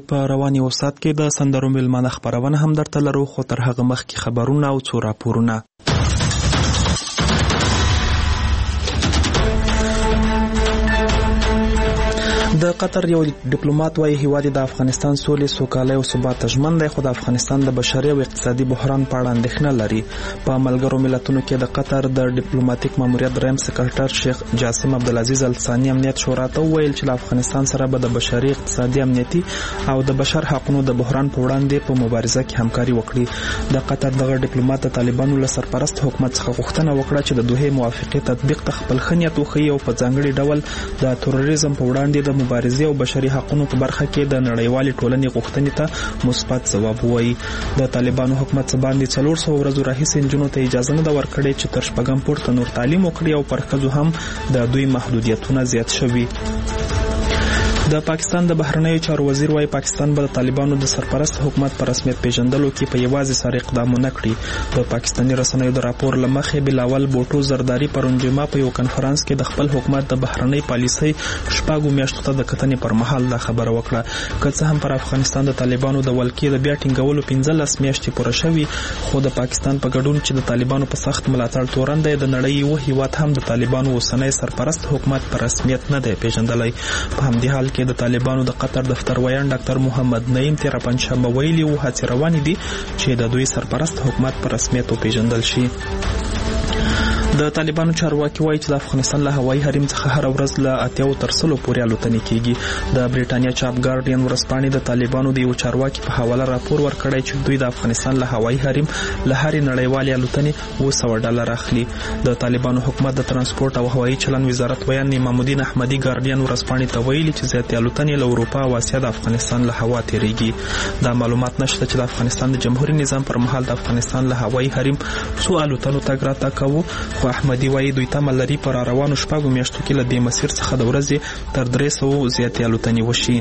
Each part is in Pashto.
په رواني وسات کې د سندرو میلمانه خبرونه هم درته لرو، خو تر هغه مخکې خبرونه او څو راپورونه. د قطر یو ډیپلوماټ وايي هیواد د افغانستان سولې، سوکالۍ او ثبات ژمن دی، خو د افغانستان د بشري او اقتصادي بحران په اړه اندېښنه لري. په ملګرو ملتونو کې د قطر د ډیپلوماټیک ماموریت دریم سکرټر شیخ جاسم عبدالعزیز الثاني امنیت شورا ته وویل چې له افغانستان سره به د بشري، اقتصادي، امنیتي او د بشر حقوقو د بحران په وړاندې په مبارزه کې همکاري وکړي. د قطر دغه ډیپلوماټ د طالبانو له سرپرست حکومت څخه غوښتنه وکړه چې د دوه موافقې تطبیق ته خپل ښه نیت وښيي او په ځانګړي ډول د تروریزم په وړاندې د مبارزې او بشري حقوقو په برخه کې د نړیوالې ټولنې غوښتنې ته مثبت ځواب ووایي. د طالبانو حکومت باندې 400 ورځې راهیسې نجونو ته اجازه نه ورکړې چې تر شپږم پورته نور تعلیم وکړي او پر ښځو هم د دوی محدودیتونه زیات شوي. د پاکستان د بهرنیو چارو وزیر وايي پاکستان به د طالبانو د سرپرست حکومت په رسمیت پیژندلو کې په یوازې سره اقدام نه کړي. د پاکستاني رسنیو د راپور لمخې بلاول بوټو زرداری پرون جمعه په یو کنفرانس کې د خپل حکومت د بهرنۍ پالیسۍ شپږو میاشتو ته د کتنې پر مهال دا خبره وکړه. که څه هم پر افغانستان د طالبانو د ولکې د بیا ټینګولو 15 میاشتې پوره شوي، خو د پاکستان په ګډون چې د طالبانو په سخت ملاتړ تورن دی، د نړۍ یو هیواد هم د طالبانو اوسنی سرپرست حکومت په رسمیت نه دی پیژندلی. په همدې حال کې د طالبانو د قطر دفتر ویان ډاکټر محمد نعیم تیر پنځشنبه ویلي وو هڅې روانې دي چې د دوی سرپرست حکومت په رسمیت وپیژندل شي. د طالبانو چارواکي وایي چې د افغانستان له هوایي حریم څخه هر ورځ له 80 تر 100 پورې الوتنې کیږي. د بریټانیا چاپ ګارډین ورځپاڼې د طالبانو د یو چارواکي په حواله راپور ورکړی چې دوی د افغانستان له هوایي حریم له هرې نړیوالې الوتنې $200 اخلي. د طالبانو حکومت د ترانسپورت او هوایي چلن وزارت ویان امام الدین احمدي ګارډین ورځپاڼې ته ویلي چې زیاتې الوتنې له اروپا او اسیا د افغانستان له هوا تیریږي. دا معلومات نشته چې د افغانستان د جمهوریت نظام پر مهال د افغانستان له هوایي حریم څو الوتنو تګ راتګ کوو، خو احمدي وایي دوی تمه لري پر روانو شپږو میاشتو کې له دې مسیر څخه د ورځې تر 300 زیاتې الوتنې وشي.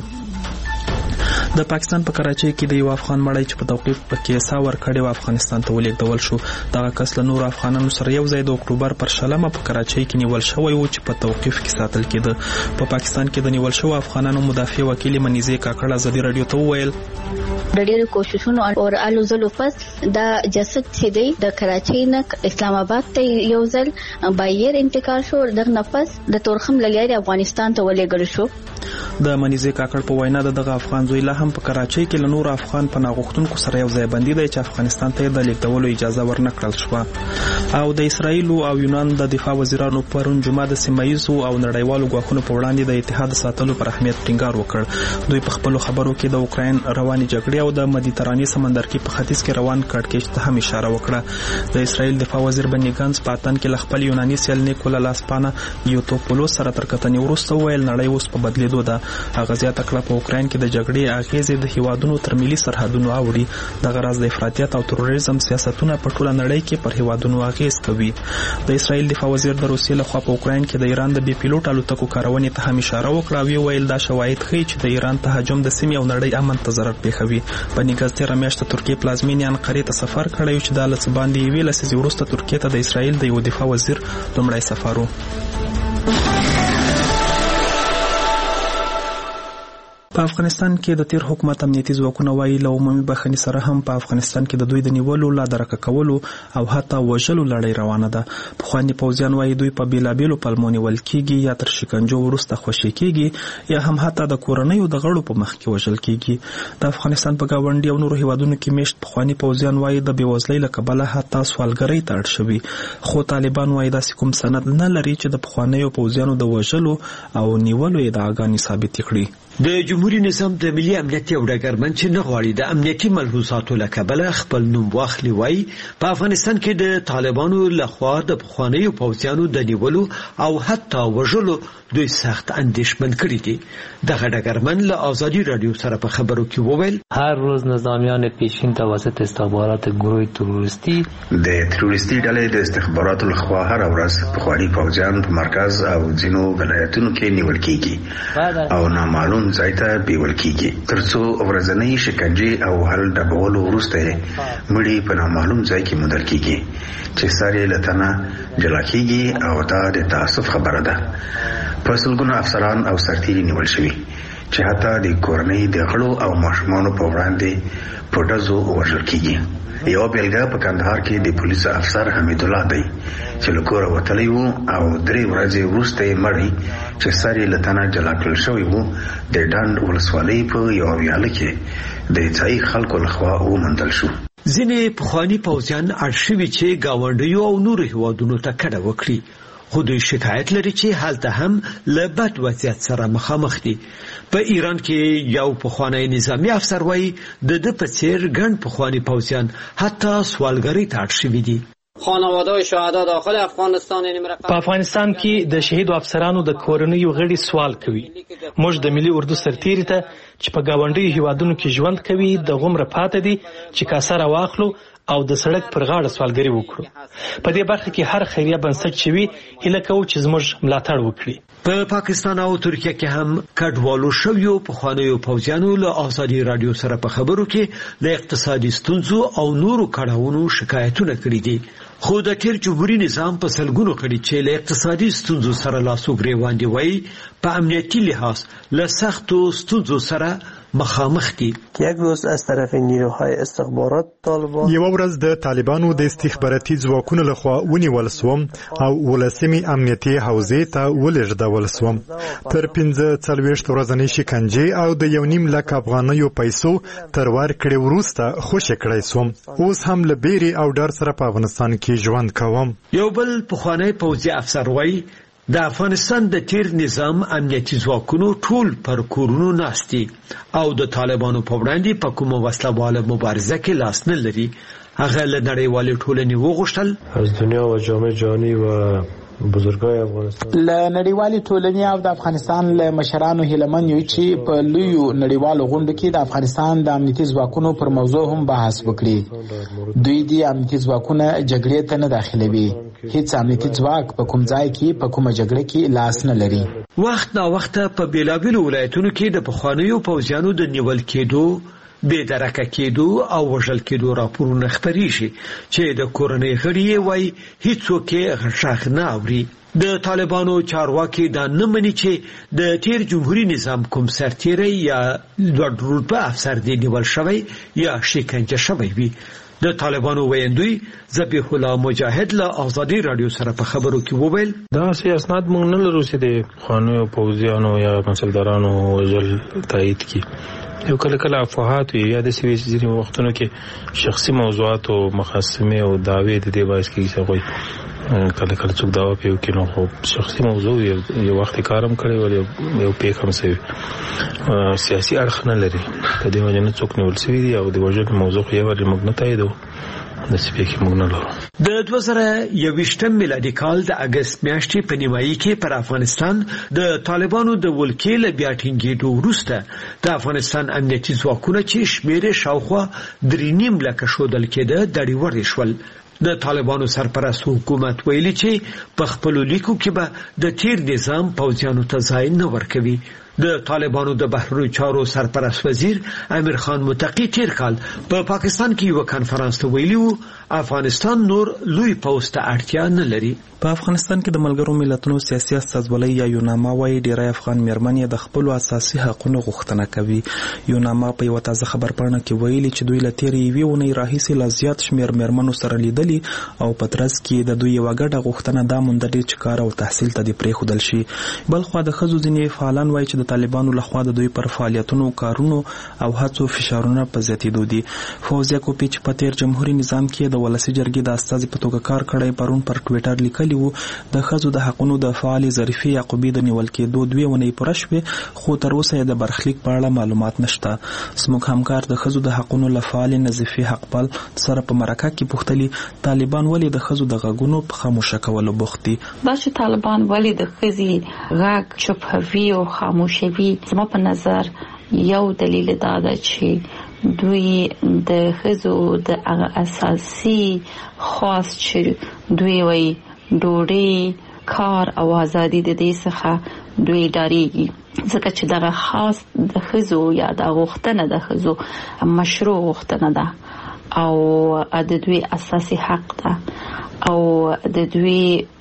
د پاکستان په کراچۍ کې د یو افغان مړی چې په توقیف کې سا ورکړی و افغانستان ته ولېږدول شو. دغه کس له نورو افغانانو سره یو ځای د اکتوبر پر شلمه په کراچۍ کې نیول شوی و چې په توقیف کې ساتل کېده. په پاکستان کې د نیول شوو افغانانو مدافع وکیل منیزه کاکړ ازادي رادیو ته وویل د ډېرو کوششونو او الو زلو پس دا جسد چې دی د کراچۍ نه اسلام آباد ته یو ځل بایر انتقال شو، د نفس د تورخم لګیاري افغانستان ته ولېږل شو. د منیزه کاکړ په وینا دغه افغان زوی لا هم په کراچۍ کې له نور افغان پناه غوښتونکو سره یو ځای بندي دی چې افغانستان ته د لیږدولو اجازه ورنکړل شوه. او د اسرایل او یونان د دفاع وزیرانو پرون جمعه د سیمایزو او نړیوالو ګواښونو په وړاندې د اتحاد ساتلو پر اهمیت ټینګار وکړ. دوی په خپل خبرو کې د اوکراین رواني جګړې او د مدیترانې سمندر کې په ختیځ کې روان کړکېچ ته هم اشاره وکړه. د اسرایل دفاع وزیر بنی ګانس په اتن کې له خپل یوناني سیل نیکولا لاسپانا یوتوپولوس سره تر کتنې وروسته ویل نړۍ اوس په بدلیدو ده. هغه زیاته کړه په اوکراین کې د جګړې اغیزې د هیوادونو تر ملي سرحدونو اوړي. دغه راز د افراطیت او تروریزم سیاستونه په ټوله نړۍ کې پر هیوادونو اغیز کوي. د اسرایل دفاع وزیر د روسیې لخوا په اوکراین کې د ایران د بي پیلوټ الوتکو کارونې ته هم اشاره وکړه او ویل دا شواهد ښیي چې د ایران تهاجم د سیمې او نړۍ امن ته ضرر پېښوي. بني ګانس تېره میاشت د ترکیې پلازمینې انقرې ته سفر کړی چې دا له څه باندې یوې لسیزې وروسته ترکیې ته د اسرایل د یو دفاع وزیر لومړی سفر و. په افغانستان کې د تیر حکومت امنیتي ځواکونه وایي له عمومي بخښنې سره هم په افغانستان کې د دوی د نیولو، لا درکه کولو او حتی وژلو لړۍ روانه ده. پخواني پوځیان وایي دوی په بیلابیلو پلمو نیول کېږي، یا تر شکنجو وروسته خوشي کېږي، یا هم حتی د کورنیو د غړو په مخ کې وژل کېږي. د افغانستان په ګاونډي او نورو هیوادونو کې میشت پخواني پوځیان وایي د بېوزلۍ له کبله حتی سوالګرۍ ته اړ شوي. خو طالبان وایي داسې کوم سند نه لري چې د پخوانیو پوځیانو د وژلو او نیولو ادعاګانې ثابتې کړي. د جمهوریت نظام د ملي امنیت یو ډګرمن چې نه غواړي د امنیتي ملحوظاتو له کبله خپل نوم واخلي وایي په افغانستان کې د طالبانو لخوا د پخوانیو پوځیانو د نیولو او حتی وژلو دوی سخت اندیشمن کړي دي. دغه ډګرمن له آزادي رادیو سره په خبرو کې وویل هر روز نظامیان پیشین توسط استخبارات گروه تروریستی د تروریستي ډلې د استخباراتو لخوا هر ورځ پخواني پوځیان په مرکز او ځینو ولایتونو کې نیول کېږي او نامعلوم ځای ته بیول کېږي، ترڅو ورځنۍ شکنجې او هل ډبولو وروسته مړي په نامعلوم ځای کې موندل کېږي چې سر یې له تنه جلا کېږي او دا د تاسف خبره ده. په سلګونو افسران او سرتیري نیول شوي چې حتی د کورنۍ د غړو او ماشومانو په وړاندې په ډزو وژل کیږي. یو بیلګه په کندهار کې د پولیس افسر حمید الله دی چې له کوره وتلی و او 3 ورځې وروسته یې مړی چې سر یې له تنه جلا کړل شوی و د ډنډ ولسوالۍ په یوه ویاله کې د ځایي خلکو لخوا وموندل شو. ځینې پخواني پوځیان اړ شوي چې ګاونډیو او نورو هیوادونو ته کډه وکړي، خو دوی شکایت لري چې هلته هم له بد وضعیت سره مخامخ دي. په ایران کې یو پخوانی نظامی افسر وایي د ده په څیر ګڼ پخواني پوځیان حتی سوالګرۍ ته اړ شوي دي. خانواده شهدا داخل افغانستان په افغانستان کې د شهیدو افسرانو د کورنیو غړي سوال کوي. موږ د ملي اردو سرتیري ته چې په ګاونډیو هیوادونو کې ژوند کوي د غومره پاتې دي چې کاسه راواخلو او د سړک پر غاړه سوالګري وکړو. په دې برخه کې هر خیریه بنسټ چې وي هیله کوو چې زموږ ملاتړ وکړي. په پاکستان او ترکیه کې هم کډوالو شویو پخوانیو پوځیانو له آزادي رادیو سره په خبرو کې له اقتصادي ستونزو او نورو کړهونو شکایتونه کړي دي. خو د تیر جمهوریت نظام په سلګونو کړي چې له اقتصادي ستونزو سره لاس وګریوان دي وایي په امنیتي لحاظ له سختو ستونزو سره مخامخ دي. یک روز از طرف نیروهای استخبارات طالبان یو ورځ د طالبانو د استخباراتي ځواکونو لخوا ونیول سوم او ولسمي امنیتي حوزې ته ولېږدول سوم. تر 45 ورځې شکنجه او د 1.5 لک افغانیو پیسو تر ورکړې وروسته خوشی کړی سوم. اوس هم له بیري او ډار سره په افغانستان کې ژوند کوم. یو بل پخوانی پوځي افسر وایي د افغانستان د تیر نظام امنیتي ځواکونو ټول پر کورونو ناستي او د طالبانو په وړاندې په کومه وسلواله مبارزه کې لاس نه لري. هغه له نړیوالې ټولنې وغوښتل از دنیا و جامعه جهانی و بزرګای افغانستان له نړیوالې ټولنې او د افغانستان له مشرانو هیلمن یو چې په لویو نړیوالو غونډو کې د افغانستان د امنیتي ځواکونو پر موضوع هم بحث وکړي. دوی د امنیتي ځواکونو جګړې ته نه داخلوي. هیڅ امنیتي ځواک په کوم ځای کې په کومه جګړه کې لاس نه لري. وخت نا وخت په بیلابیلو ولایتونو کې د پخوانیو پوځیانو د نیول کېدو، بې درکه کېدو او وژل کېدو راپورونه خپریږي چې د کورنۍ غړي وایي هیڅوک یې غږ نه اوري. د طالبانو چارواکي دا نه مني چې د تیر جمهوریت نظام کوم سرتیری یا لوړ رتبه افسر دی نیول شوی یا شکنجه شوی وي. د طالبانو ویندوی ذبیح الله مجاهد له آزادي رادیو سره په خبرو کې وویل دا سي اسناد مونږ نه لرو چې د خانو پوځیانو یا مسلدارانو وژل تایید کی. یو کله کله افواهات یا د سوي ځینې وختونو کې شخصي موضوعات او مخاصمه او دعوی د دې باعث کې څه وي. کله کله څوک داوا پیو کې نو شخصي موضوع یو وخت کارم کړی ول یو پیک هم سوي سیاسي اړخ نه لري. په دې وجه نه څوک نیول سوي دی او د وژل موضوع یې ور موږ نه تاییدو. د 2021 میلادي کال د اگست میاشتې په نیمایي کې پر افغانستان د طالبانو د ولکې له بیا ټینګېدو وروسته د افغانستان امنیتي ځواکونه چې شمېر شاوخوا 3.5 لک ښودل کېده دړي وړي شول. د طالبانو سرپرست حکومت ویلي چې په خپل لیکو کې به د تیر نظام پوځیانو ته ځای نه ورکوي. د طالبانو د بهرنیو چارو سرپرست وزیر امیر خان متقی تیر کال په پاکستان کې یو کانفرنس ته ویلي و افغانستان نور لوی پوځ ته اړتیا نه لري. په افغانستان کې د ملګرو ملتونو سیاسي استازولۍ یا یوناما وايي ډیری افغان میرمنې د خپل اساسي حقوقو غوښتنه کوي. یوناما په یو تازه خبرپاڼه کې ویلي چې دوی له تیرې یوې اونۍ راهیسې لا زیات شمېر میرمنو سره لیدلي او په ترڅ کې د دوی یو غټه غوښتنه دا موندلې چې کار او تحصیل ته دې پرېښودل شي. بلخوا د ښځو ځینې فعالان وايي چې د طالبانو لخوا د دوی پر فعالیتونو، کارونو او هڅو فشارونه په زیاتېدو دي. فوزیه کوپی چې په تیر جمهوریت نظام کې د ولسي جرګې د استازي په توګه کار کړی پرون پر ټویټر لیکلی و د ښځو د حقونو د فعال ظریفې یعقوبي د نیول کېدو 2 اونۍ پوره شوې خو تر اوسه د برخلیک په اړه معلومات نشته. زموږ همکار د ښځو د حقونو له فعال نظیفې حقپال سره په مرکه کې پوښتلي طالبان ولې د ښځو د غږونو په خاموشه کولو بوخت دي. دا چې طالبان ولې د ښځې غږ چوپوي او خاموشوي زما په نظر یو دلیل دا ده چې دوی د ښځو د اساسي خاص چې دوی وایي ډوډۍ، کار او ازادي د دې څخه دوی ډاریږي ځکه چې دغه خاص د ښځو یا د غوښتنه د ښځو مشروع غوښتنه ده او د دوی اساسي حق ده او د دوی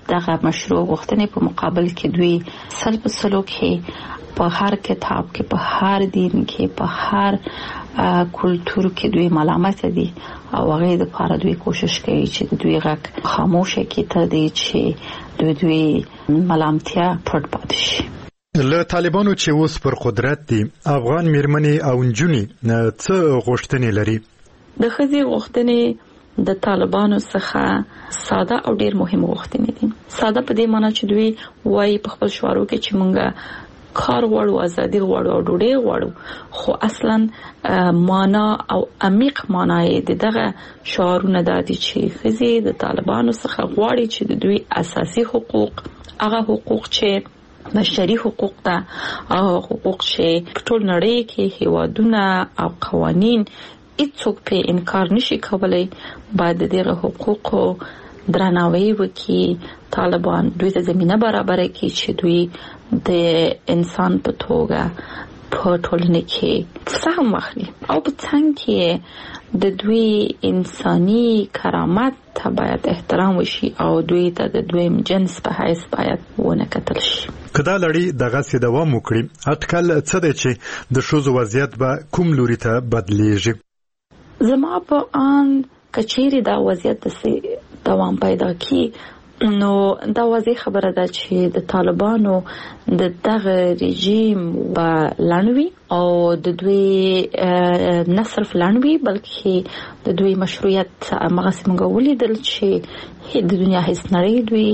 دغه مشروع غوښتنې په مقابل کې دوی سلب سلوک په هر کتاب کې، په هر دین کې، په هر کلتور کې دوی ملامت دي او هغه د لپاره دوی کوشش کوي چې دوی غږ خاموش کړي تر دې چې دوی ملامتیا پټ پاتې شي. له طالبانو چې اوس پر قدرت دي، افغان میرمنې او نجونې څه غوښتنې لري؟ د ښځې غوښتنې د طالبانو څخه ساده او ډیر مهم غوښتنې دي. ساده په دې معنی چې دوی وایي په خپل شعارو کې چې مونږ کار غواړو، ازادي غواړو او ډوډۍ غواړو، خو اصلا معنا او عمیق معنا یې دغه شعارونه دي چې ښځې د طالبانو څخه غواړي چې د دوی اساسي حقوق، هغه حقوق چې بشري حقوق ده، هغه حقوق چې په ټول نړۍ کې هیوادونه او قوانین هیڅوک په انکار نشي کولای، باید دغه حقوقو درناوی وکړي. طالبان دوی ته زمينه برابر کړي چې دوی د انسان په توګه په ټولنه کې سهم واخلي او په څنګه کې د دوی انساني کرامت ته باید احترام وشي او دوی ته د دویم جنس په حیث باید ونه کتل شي. کدا لړۍ دغه سي دوام وکړي، اټکل څه دی چې د ښځو وضعیت به کوم لوري ته بدلیږي؟ زما په ان کچېری دا وضعیت د دوام پیدا کی نو دا واضح خبره ده چې د طالبانو د دغه رژیم به لنوي او د دوی نه صرف لنوي بلکې د دوی مشروعیت مغسمږه ولیدل چې د دنیا هیڅ نړۍ دوی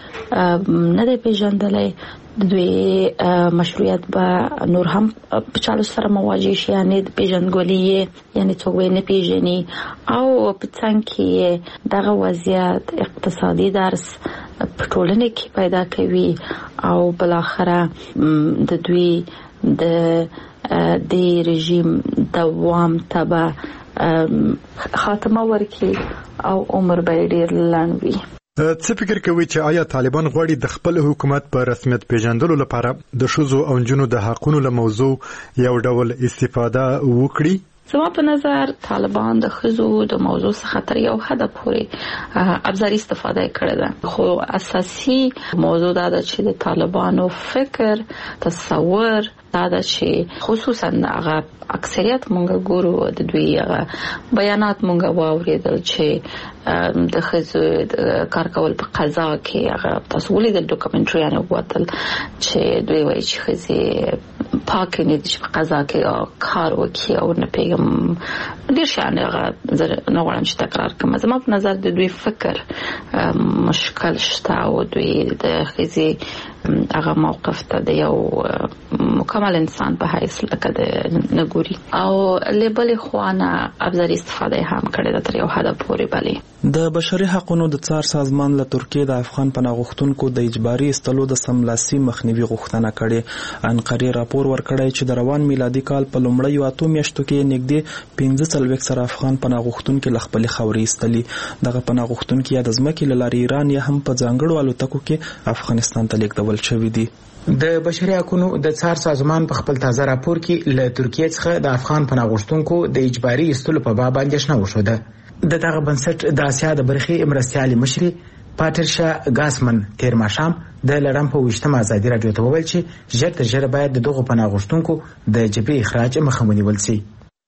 نه دی پیژندلای. د دوی مشروعیت به نور هم په چالو سره مواجه شي، یعنی د پیژندګلوي یعنی څوک نه پیژني او په څنګه کې دغه وضعیت اقتصادي درس په ټولنه کې پیدا کوي او بل اخره د دوی د رژیم دوام تبع خاتمه ورکړي او عمر به ډیر لنډ وي. څه فکر کوي چې آیا طالبان غواړي د خپل حکومت په رسمیت پیژندلو لپاره د ښځو او نجونو د حقوقو له موضوع یو ډول استفاده وکړي؟ زما په نظر طالبان د ښځو د موضوع څخه تر یو حد پورې ابزاري استفاده کړې ده، خو اساسي موضوع دا ده چې د طالبانو فکر تصور دا ده چې خصوصا هغه اکثریت مونږ ګورو د دوی بیانات مونږ واوریدل چې د ښځو کار کول په قضا کې هغه تاسو ولیدل ډاکومنټریانه وتل چې دوی وایي چې ښځې پاک نه دي چې په قضا کې کار وکړي او نه پیغام ډیر شان هغه نه غواړم چې تکرار کوم. زما په نظر د دوی فکر مشکل شته او دوی د ښځې هغه موقف ته د یو مکمل انسان په حیث لکه د نګوري او لیبل خوانه ابزاري استفاده هم کړې ده تر یو حد پورې. بلې د بشري حقوقو د څار سازمان له ترکیه د افغان پناه غوښتونکو د اجباري استلو د سملاسي مخنیوي غوښتنه کړې. انقرې راپور ورکړی چې د روان میلادي کال په لومړیو 8 میاشتو کې نږدې 45 سره افغان پناه غوښتونکو له خپل خاورې ایستلي. دغه پناه غوښتونکو یا د ځمکې له لارې ایران یا هم په ځانګړو الوتکو کې افغانستان ته لیږدول شوي دي. د بشري حقوقو د څار سازمان په خپل تازه راپور کې له ترکیه څخه د افغان پناه غوښتونکو د اجباري استلو په باب اندېښنه وشوده. دغه بنسټ د آسیا د برخې مرستيالي مشري پاترشا ګاسمن تیر ماښام د لړم په وشتمه ازادي راډیو ته وویل چې ژر تر ژره باید دغه پناه غوښتونکو د جبري اخراج مخه ونیول شي.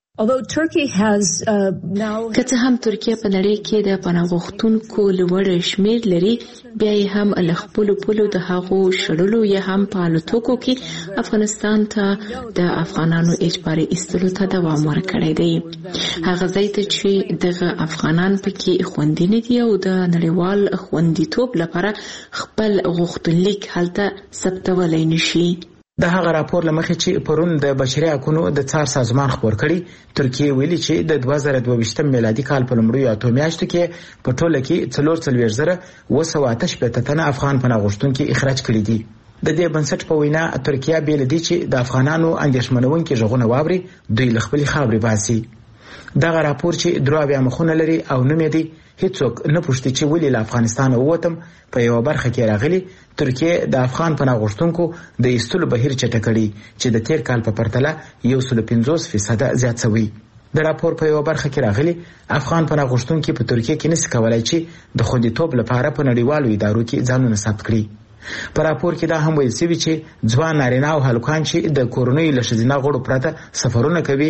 که هم ترکیه په نړۍ کې د پناه غوښتونکو لوړ شمیر لري، بیا یې هم له خپل پولو د هغو شړلو یا هم په الوتکو کې افغانستان ته د افغانانو اجباري ایستلو ته دوام ورکړی دی. هغه ځای ته چې دغه افغانان پکې خوندي نه دي او د نړیوال خوندیتوب لپاره خپل غوښتنلیک هلته ثبتولی نشي. د هغه راپور لمخې چې پرون د بشري حقوقو د څار سازمان خبر کړي، ترکیه ویلي چې د 2022 میلادي کال په لومړیو 8 میاشتو کې په ټوله کې 4,988 تنه افغان پناه غوښتونکي اخراج کړي دي. د دې بنسټ په وینا ترکیه بیل دي چې د افغانانو اندېښمنونکي ژغونه واوري دوی له خپل خاورې باسي. دغه راپور چې درو بیا مخونه لري او نوم یې دی هیڅوک نه پوښتي چې ولې له افغانستان ووتم په یو برخه کې راغلي. ترکیه د افغان پناه غوښتونکو د ایستلو بهیر چټکړي چې د تیر کال په پرتله 150% زیات شوی. د راپور په یو برخه کې راغلي افغان پناه غوښتونکي په ترکیه کې نشي کولای چې د خوندیتوب لپاره په نړیوالو ادارو کې ځانونه ثبت کړي. په راپور کې دا هم ویل شوی چې ځوان نارینه او هلکان چې د کورنۍ له ښځینه غړو پرته سفرونه کوي